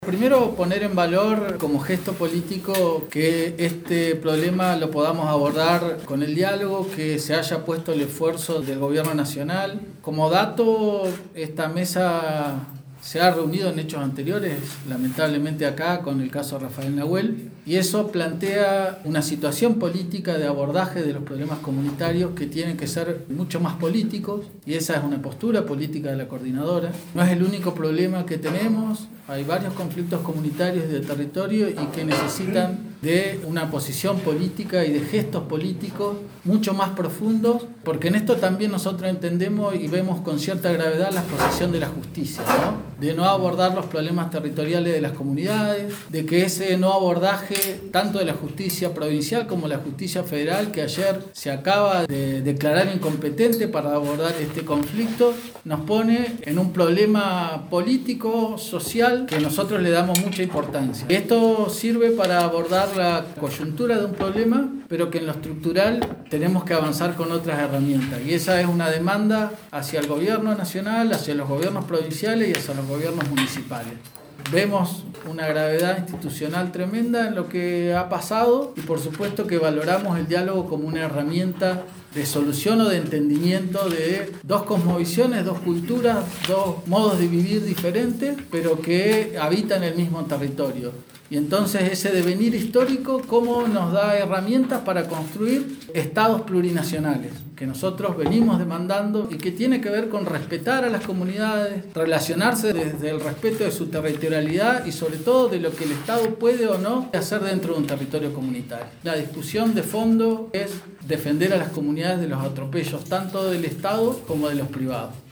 Primero, poner en valor como gesto político que este problema lo podamos abordar con el diálogo, que se haya puesto el esfuerzo del gobierno nacional. Como dato, esta mesa se ha reunido en hechos anteriores, lamentablemente acá con el caso Rafael Nahuel, y eso plantea una situación política de abordaje de los problemas comunitarios que tienen que ser mucho más políticos, y esa es una postura política de la coordinadora. No es el único problema que tenemos, hay varios conflictos comunitarios de territorio y que necesitan de una posición política y de gestos políticos mucho más profundos, porque en esto también nosotros entendemos y vemos con cierta gravedad la posición de la justicia, ¿no? De no abordar los problemas territoriales de las comunidades, de que ese no abordaje tanto de la justicia provincial como la justicia federal, que ayer se acaba de declarar incompetente para abordar este conflicto, nos pone en un problema político, social, que nosotros le damos mucha importancia. Esto sirve para abordar la coyuntura de un problema, pero que en lo estructural tenemos que avanzar con otras herramientas. Y esa es una demanda hacia el gobierno nacional, hacia los gobiernos provinciales y hacia los gobiernos municipales. Vemos una gravedad institucional tremenda en lo que ha pasado y por supuesto que valoramos el diálogo como una herramienta de solución o de entendimiento de dos cosmovisiones, dos culturas, dos modos de vivir diferentes, pero que habitan el mismo territorio. Y entonces ese devenir histórico, cómo nos da herramientas para construir estados plurinacionales, que nosotros venimos demandando y que tiene que ver con respetar a las comunidades, relacionarse desde el respeto de su territorialidad y sobre todo de lo que el Estado puede o no hacer dentro de un territorio comunitario. La discusión de fondo es defender a las comunidades de los atropellos, tanto del Estado como de los privados.